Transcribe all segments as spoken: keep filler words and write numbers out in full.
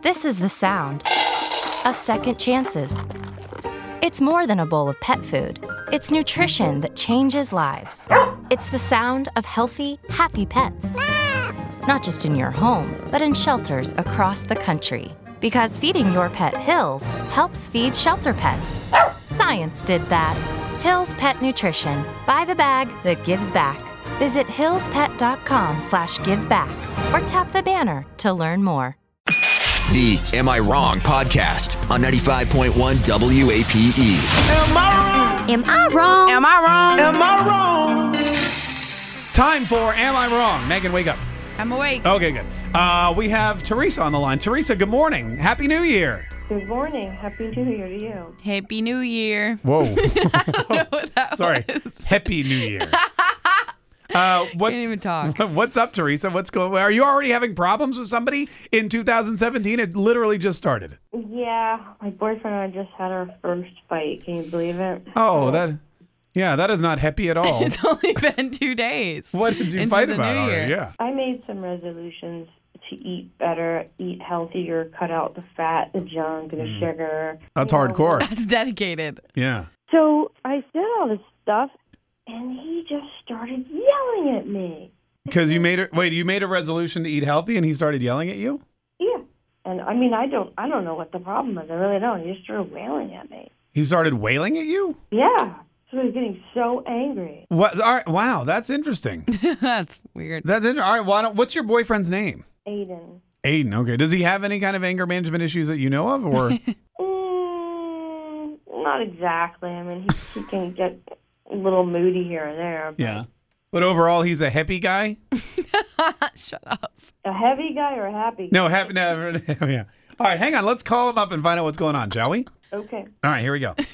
This is the sound of second chances. It's more than a bowl of pet food. It's nutrition that changes lives. It's the sound of healthy, happy pets. Not just in your home, but in shelters across the country. Because feeding your pet Hills helps feed shelter pets. Science did that. Hills Pet Nutrition. Buy the bag that gives back. Visit hillspet.com slash give back or tap the banner to learn more. The Am I Wrong podcast on ninety-five point one W A P E. Am I wrong? Am I wrong? Am I wrong? Am I wrong? Time for Am I Wrong? Megan, wake up. I'm awake. Okay, good. Uh, we have Teresa on the line. Teresa, good morning. Happy New Year. Good morning. Happy New Year to you. Happy New Year. Whoa. I don't know what that Sorry. was. Happy New Year. Uh, what, Can't even talk. What's up, Teresa? What's going? Are you already having problems with somebody in two thousand seventeen? It literally just started. Yeah, my boyfriend and I just had our first fight. Can you believe it? Oh, that. Yeah, that is not happy at all. It's only been two days. What did you into fight the about? New Already? Year. Yeah. I made some resolutions to eat better, eat healthier, cut out the fat, the junk, and the sugar. That's you know. hardcore. That's dedicated. Yeah. So I said all this stuff, and he just started yelling at me. Because you made it. Wait, you made a resolution to eat healthy, and he started yelling at you? Yeah, and I mean, I don't, I don't know what the problem is. I really don't. He just started wailing at me. He started wailing at you? Yeah. So I was getting so angry. What? All right. Wow, that's interesting. That's weird. That's interesting. All right. Why don't, what's your boyfriend's name? Aiden. Aiden. Okay. Does he have any kind of anger management issues that you know of, or? Mm, not exactly. I mean, he, he can get a little moody here and there. But Yeah. But overall, he's a happy guy. Shut up. A heavy guy or a happy guy? No, happy. No, yeah. All right. Hang on. Let's call him up and find out what's going on, shall we? Okay. All right. Here we go.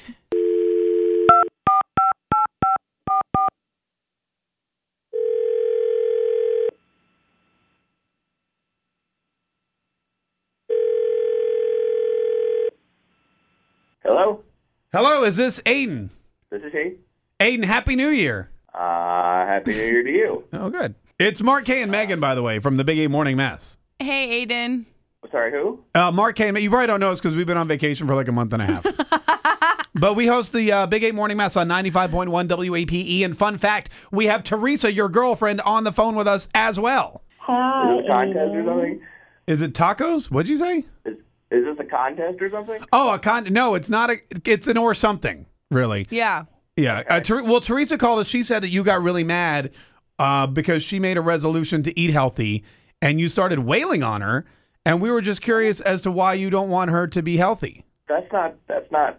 Hello, Hello. Is this Aiden? this is he. Aiden, Happy New Year. Uh, happy New Year to you. Oh, good. It's Mark K and Megan, by the way, from the Big A Morning Mess. Hey, Aiden. Sorry, who? Uh, Mark K. You probably don't know us because we've been on vacation for like a month and a half. But we host the uh, Big Eight Morning Mess on ninety-five point one W A P E. And fun fact, we have Teresa, your girlfriend, on the phone with us as well. Hi. Is this a contest or something? Is it tacos? What'd you say? Is, is this a contest or something? Oh, a con. No, it's not a. It's an or something, really. Yeah. Yeah. Uh, Ter- well, Teresa called us. She said that you got really mad uh, because she made a resolution to eat healthy, and you started wailing on her. And we were just curious as to why you don't want her to be healthy. That's not. That's not.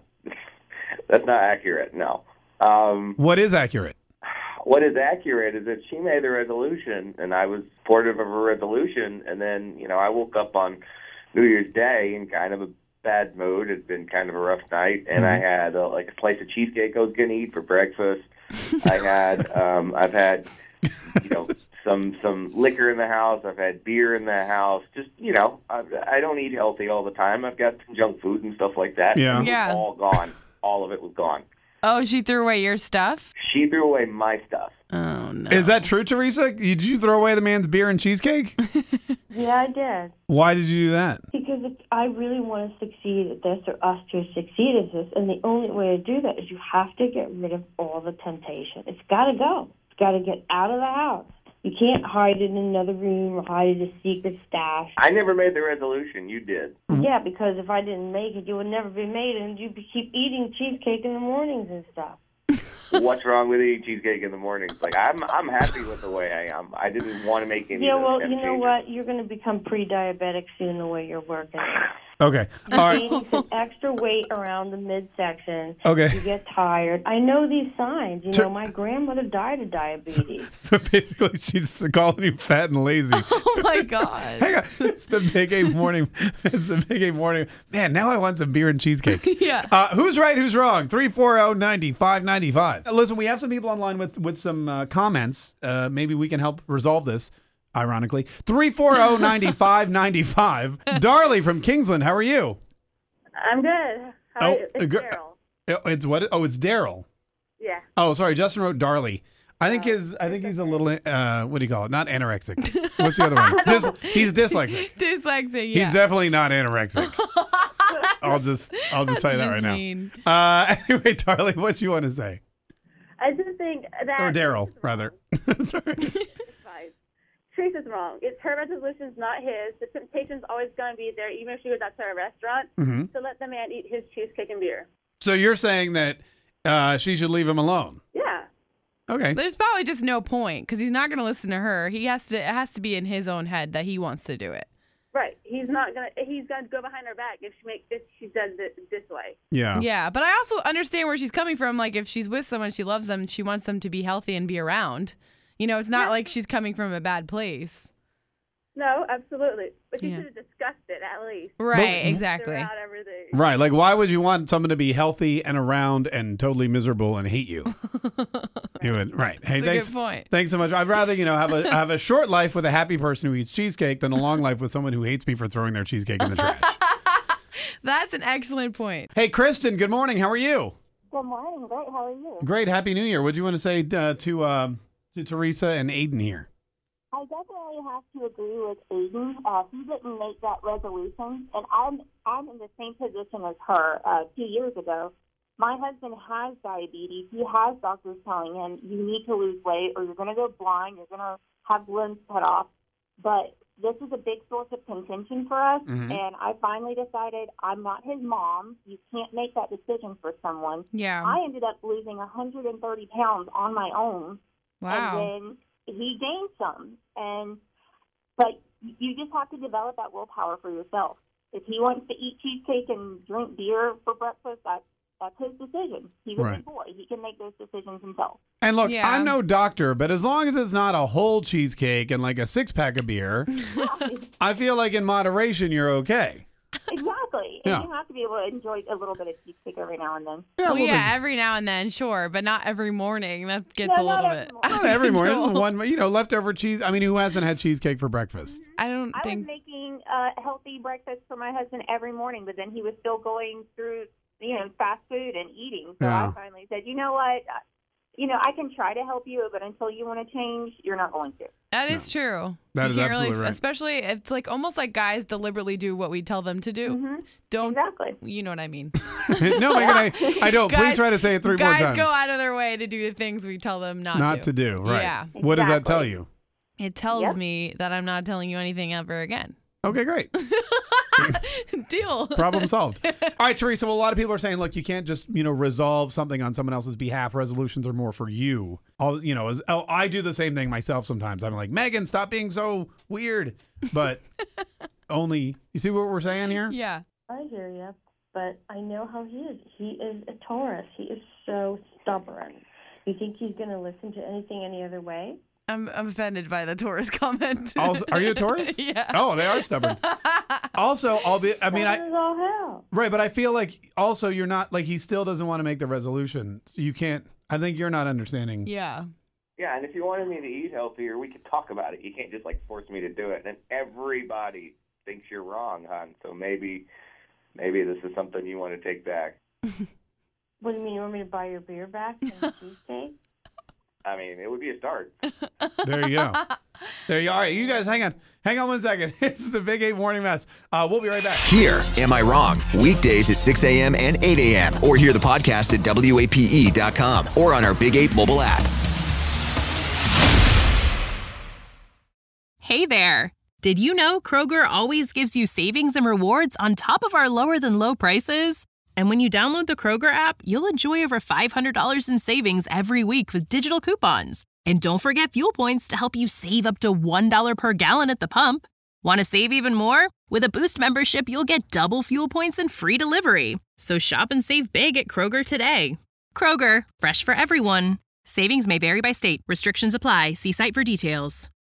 That's not accurate. No. Um, What is accurate? what is accurate is that she made the resolution, and I was supportive of her resolution. And then, you know, I woke up on New Year's Day in kind of a bad mood. It'd been kind of a rough night, and I had uh, like a slice of cheesecake I was going to eat for breakfast. I had. Um, I've had. You know. Some some liquor in the house. I've had beer in the house. Just, you know, I, I don't eat healthy all the time. I've got some junk food and stuff like that. Yeah. It was Yeah. all gone. All of it was gone. Oh, she threw away your stuff? She threw away my stuff. Oh, no. Is that true, Teresa? Did you throw away the man's beer and cheesecake? Yeah, I did. Why did you do that? Because if I really want to succeed at this, or us to succeed at this, and the only way to do that is you have to get rid of all the temptation. It's got to go. It's got to get out of the house. You can't hide it in another room or hide it in a secret stash. I never made the resolution. You did. Yeah, because if I didn't make it, you would never be made, and you'd be- keep eating cheesecake in the mornings and stuff. What's wrong with eating cheesecake in the mornings? Like, I'm I'm happy with the way I am. I didn't want to make any Yeah, of those well, you know temptations. what? You're going to become pre-diabetic soon the way you're working. Okay. All right. Gaining some extra weight around the midsection. Okay. You get tired. I know these signs. You Tur- know, my grandmother died of diabetes. So basically, she's calling you fat and lazy. Oh, my God. Hang on. It's the Big A Morning. It's the Big A Morning. Man, now I want some beer and cheesecake. Yeah. Uh, who's right? Who's wrong? three four zero, nine five nine five. Listen, we have some people online with, with some uh, comments. Uh, maybe we can help resolve this, ironically. three four zero, nine five nine five. Darley from Kingsland, how are you? I'm good. How Oh, are you? It's uh, gr- Daryl. Oh, It's what? Oh, it's Daryl. Yeah. Oh, sorry. Justin wrote Darley. I think his. I think he's a little. Uh, what do you call it? Not anorexic. What's the other one? Dys, he's dyslexic. Dyslexic, yeah. He's definitely not anorexic. I'll just. I'll just tell you that That's right mean. now. Uh, anyway, Darlene, what do you want to say? I just think that. Or Daryl, rather. Sorry. Teresa's wrong. It's her resolution's not his. The temptation's always going to be there, even if she goes out to a restaurant, Mm-hmm. to let the man eat his cheesecake and beer. So you're saying that uh, she should leave him alone? Yeah. Okay. There's probably just no point because he's not going to listen to her. He has to. It has to be in his own head that he wants to do it. Right. He's not gonna. He's gonna go behind her back if she make if she does it this way. Yeah. Yeah, but I also understand where she's coming from. Like if she's with someone, she loves them, she wants them to be healthy and be around. You know, it's not like she's coming from a bad place. No, absolutely. But you Yeah. should have discussed it at least. Right, exactly. Throughout everything. Right. Like, why would you want someone to be healthy and around and totally miserable and hate you? You would. Right. Hey, That's a thanks. good point. Thanks so much. I'd rather, you know, have a have a short life with a happy person who eats cheesecake than a long life with someone who hates me for throwing their cheesecake in the trash. That's an excellent point. Hey, Kristen. Good morning. How are you? Good morning. Great. How are you? Great. Happy New Year. What do you want to say uh, to um, to Teresa and Aiden here? I definitely have to agree with Aiden. Uh, he didn't make that resolution, and I'm I'm in the same position as her. Uh, two years ago, my husband has diabetes. He has doctors telling him you need to lose weight, or you're going to go blind. You're going to have limbs cut off. But this is a big source of contention for us, Mhm. and I finally decided I'm not his mom. You can't make that decision for someone. Yeah. I ended up losing one hundred thirty pounds on my own. Wow. And then he gained some. And but you just have to develop that willpower for yourself. If he wants to eat cheesecake and drink beer for breakfast, that's that's his decision. He's a Right. big boy. He can make those decisions himself. And look, Yeah. I'm no doctor, but as long as it's not a whole cheesecake and like a six pack of beer, I feel like in moderation you're okay. Exactly. Yeah. And you have to be able to enjoy a little bit of cheesecake every now and then. Yeah, Well, well, yeah, every now and then, sure, but not every morning. That gets No, a not little every bit. morning. not every morning. This is control. one, you know, leftover cheese. I mean, who hasn't had cheesecake for breakfast? I don't I was think. making a healthy breakfast for my husband every morning, but then he was still going through, you know, fast food and eating. So Yeah. I finally said, you know what? Uh, You know, I can try to help you, but until you want to change, you're not going to. That is true. That You is can't absolutely really, right. Especially, it's like almost like guys deliberately do what we tell them to do. Mm-hmm. Don't. Exactly. You know what I mean. No, Megan, I, I don't. Please Guys- try to say it three Guys more times. go out of their way to do the things we tell them not, Not to do, right. Yeah. What does that tell Exactly. you? It tells Yep. me that I'm not telling you anything ever again. Okay, great. Deal. Problem solved. All right, Teresa. Well, a lot of people are saying, look, you can't just, you know, resolve something on someone else's behalf. Resolutions are more for you. All, you know, as, oh, I do the same thing myself sometimes. I'm like, Megan, stop being so weird. But only, you see what we're saying here? Yeah. I hear you, but I know how he is. He is a Taurus. He is so stubborn. You think he's going to listen to anything any other way? I'm, I'm offended by the Taurus comment. Also, are you a Taurus? Yeah. Oh, they are stubborn. Also, I'll be, I mean, Stubborn I, as all hell. right, but I feel like also you're not, like, he still doesn't want to make the resolution. So you can't, I think you're not understanding. Yeah. Yeah, and if you wanted me to eat healthier, we could talk about it. You can't just, like, force me to do it. And everybody thinks you're wrong, hon. So maybe maybe this is something you want to take back. What do you mean? You want me to buy your beer back and cheesecake? I mean, it would be a start. There you go. There you are. All right, you guys, hang on. Hang on one second. It's the Big Eight Morning Mess. Uh, we'll be right back. Here, Am I Wrong? Weekdays at six a.m. and eight a.m. Or hear the podcast at W A P E dot com or on our Big eight mobile app. Hey there. Did you know Kroger always gives you savings and rewards on top of our lower than low prices? And when you download the Kroger app, you'll enjoy over five hundred dollars in savings every week with digital coupons. And don't forget fuel points to help you save up to one dollar per gallon at the pump. Want to save even more? With a Boost membership, you'll get double fuel points and free delivery. So shop and save big at Kroger today. Kroger, fresh for everyone. Savings may vary by state. Restrictions apply. See site for details.